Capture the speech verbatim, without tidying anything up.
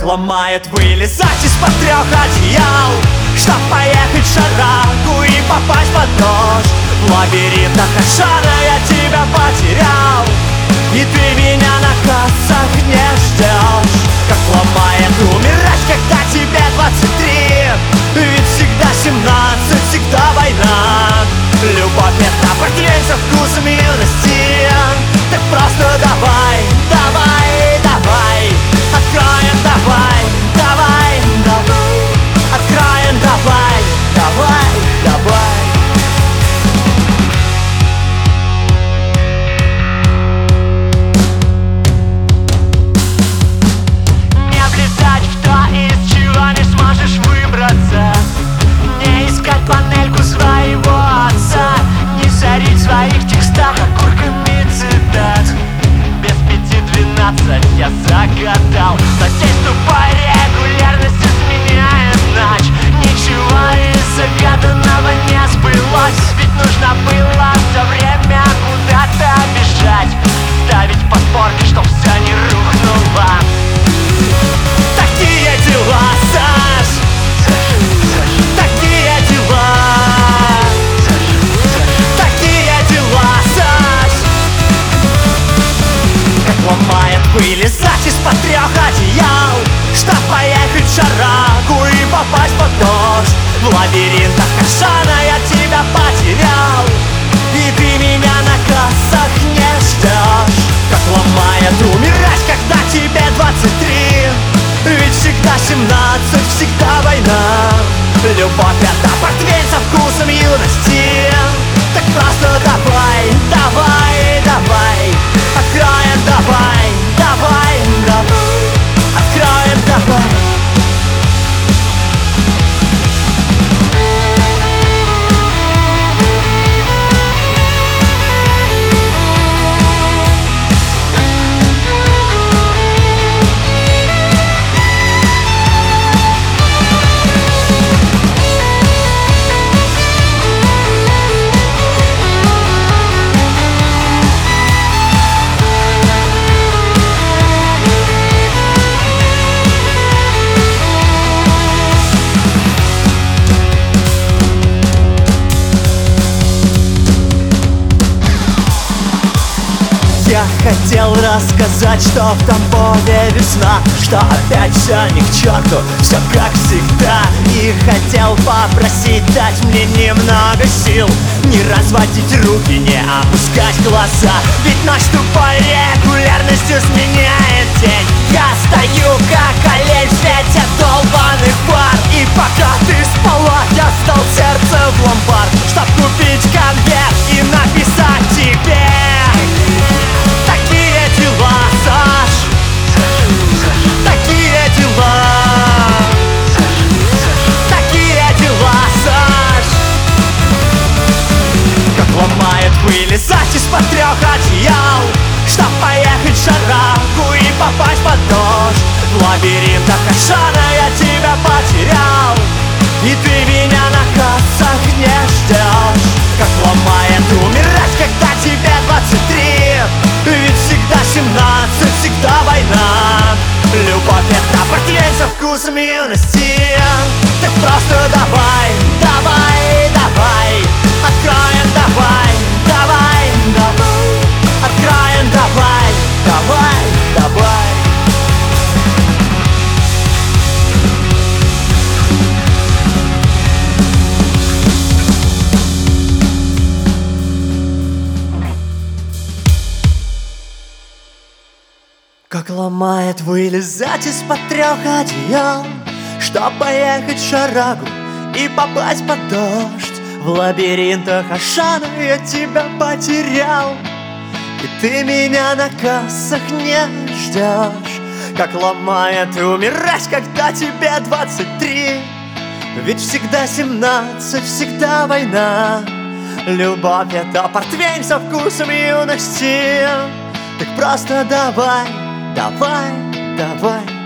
Как ломает вылезать из-под трех одеял, чтоб поехать в шарагу и попасть под дождь. В лабиринтах Ашана я тебя потерял, и ты меня на кассах не ждешь. Как ломает умирать, когда тебе двадцать три, ведь всегда семнадцать, всегда война. Любовь — это портвейн со вкусом юности. Так просто давай, давай, давай, откроем, давай, давай, давай, откроем, давай, давай, давай. Не влезать в то, из чего не сможешь выбраться, не искать панельку своего отца, не сорить в своих текстах окурками цитат. Без пяти двенадцать я загадал, но здесь тупая регулярность изменяет ночь. Ничего из загаданного не сбылось, ведь нужно было все время куда-то бежать, ставить подпорки, чтоб все не рухнуло. Такие дела, Саш, такие дела, такие дела, Саш. Как ломает вылезать из-под трех одеял, чтоб поехать в шарагу и попасть под дождь. В лабиринтах Ашана я тебя потерял, и ты меня на кассах не ждешь. Как ломает умирать, когда тебе двадцать три, ведь всегда семнадцать, всегда война. Любовь — это портвейн со вкусом юности. Так просто давай, давай, давай, откроем, давай, давай, давай, откроем, давай. Я хотел рассказать, что в Тамбове весна, что опять все ни к черту, все как всегда. И хотел попросить дать мне немного сил, не разводить руки, не опускать глаза, ведь ночь тупой регулярностью сменяет день. Я стою как олень в свете долбаных пар, и пока ты спала, я сдал сердце в ломбард, чтоб купить конверт и написать тебе. Такие дела, Саш, такие дела, такие дела, Саш. Как ломает вылезать из-под трех одеял, чтоб поехать в шарагу и попасть под дождь. В лабиринтах Ашана я тебя потерял, и ты меня на кассах не ждешь. Как ломает умирать, когда тебе двадцать три, ведь всегда семнадцать, всегда война. Любовь — это портвейн со вкусом юности. Так просто давай, давай, давай, откроем, давай, давай, давай, откроем, давай, давай, давай. Как ломает вылезать из-под трех одеял, чтоб поехать в шарагу и попасть под дождь. В лабиринтах Ашана я тебя потерял, и ты меня на кассах не ждешь. Как ломает умирать, когда тебе двадцать три, ведь всегда семнадцать, всегда война. Любовь — это портвейн со вкусом юности. Так просто давай, давай, давай,